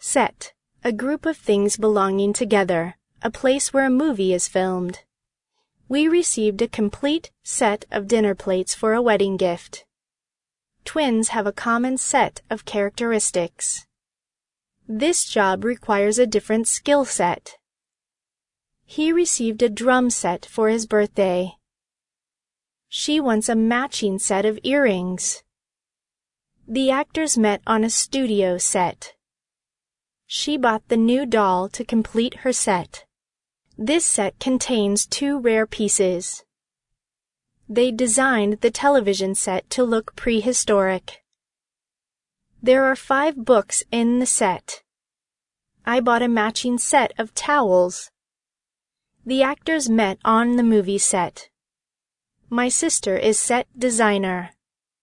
Set, a group of things belonging together, a place where a movie is filmed. We received a complete set of dinner plates for a wedding gift. Twins have a common set of characteristics. This job requires a different skill set. He received a drum set for his birthday. She wants a matching set of earrings. The actors met on a studio set. She bought the new doll to complete her set. This set contains 2 rare pieces. They designed the television set to look prehistoric. There are 5 books in the set. I bought a matching set of towels. The actors met on the movie set. My sister is set designer.